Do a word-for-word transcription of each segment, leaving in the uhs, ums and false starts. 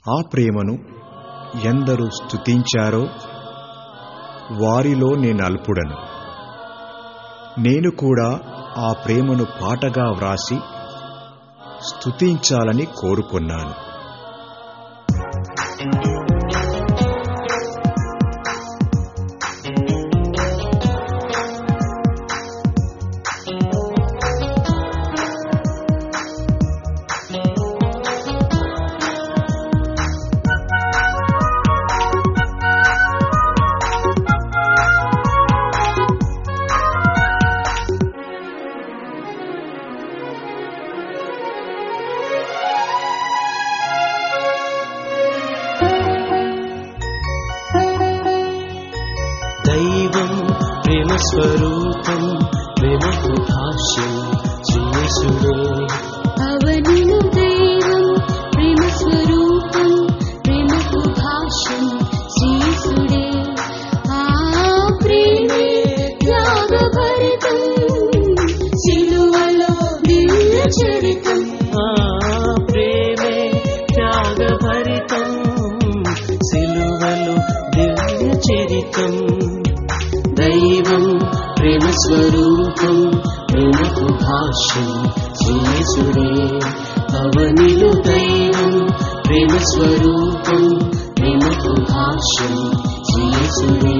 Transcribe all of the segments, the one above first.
ఆ ప్రేమను ఎందరు స్తుతించారో వారిలో నేను అల్పుడను. నేను కూడా ఆ ప్రేమను పాటగా వ్రాసి స్తుతించాలని కోరుకున్నాను. దైవం ప్రేమ స్వరూపం ప్రేమకు భాష్యం యేసుడే. అవనిలో దైవం ప్రేమ స్వరూపం ప్రేమకు భాష్యం యేసుడే. ఆ ప్రేమే త్యాగభరితం సిలువలో దివ్య చరితం. ఆ ప్రేమే త్యాగభరితం సిలువలో దివ్య చరితం. దైవం ప్రేమ స్వరూపం ప్రేమకు భాష్యం యేసుడే. అవనిలో దైవం ప్రేమ స్వరూపం ప్రేమకు భాష్యం యేసుడే.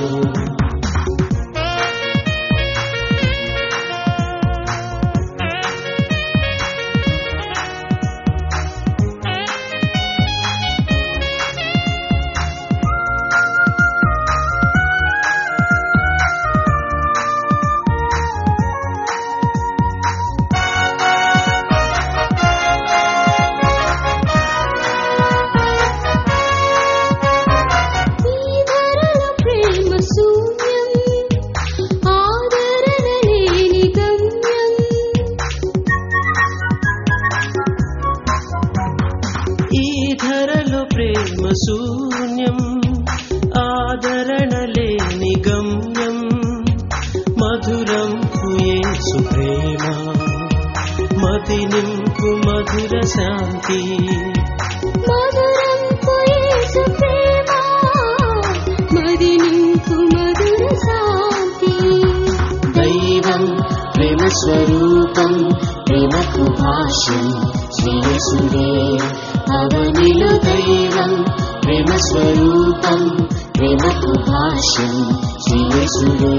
ప్రేమ శూన్యం ఆదరణ లేని గమ్యం మధురం యేసు ప్రేమ మది నింపు మధుర శాంతి. మధురం యేసు ప్రేమ మది నింపు మధుర శాంతి. దైవం ప్రేమ స్వరూపం ప్రేమకు భాష్యం యేసుడే. అవనిలో దైవం ప్రేమ స్వరూపం ప్రేమకు భాష్యం యేసుడే.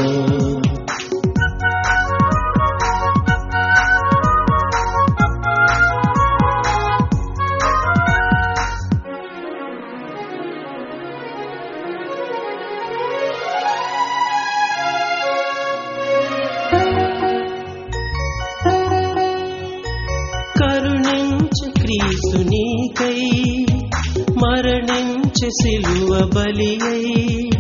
కరుణించు క్రీస్తు నీకై మరణించు సిలువ బలి అయి.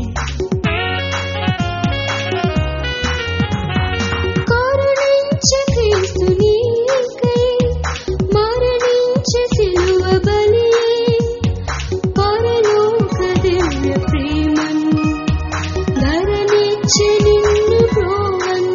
కరుణించు క్రీస్తు నీకై మరణించు సిలువ బలి అయి. పరలోక దివ్య ప్రేమను ధరణించి నిన్ను బ్రోవన్.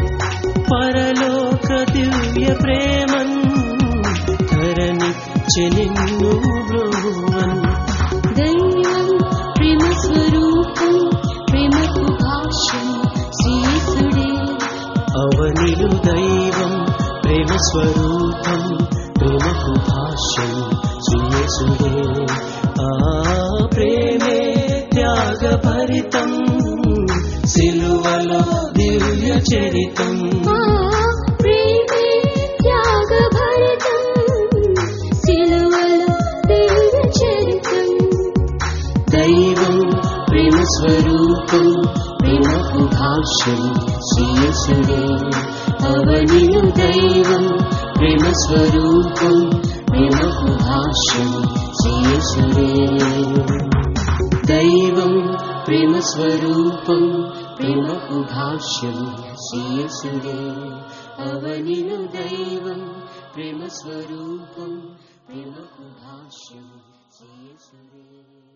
పరలోక దివ్య ప్రేమన్ ధరణించి నిన్ను బ్రోవన్. దైవం ప్రేమ స్వరూపం ప్రేమకు భాష్యం యేసుడే. అవనిలో దైవం ప్రేమ స్వరూపం ప్రేమకు భాష్యం యేసుడే. ఆ ప్రేమే త్యాగభరితం సిలువలో దివ్య చరితం. ఆ ప్రేమే త్యాగభరితం సిలువలో దివ్య చరితం. దైవం ప్రేమ స్వరూపం ప్రేమకు భాష్యం యేసుడే. అవనిలో దైవం ప్రేమ స్వరూపం ప్రేమకు భాష్యం యేసుడే. దైవం ప్రేమ స్వరూపం ప్రేమకు భాష్యం యేసుడే. అవనిలో దైవం ప్రేమ స్వరూపం ప్రేమకు భాష్యం యేసుడే.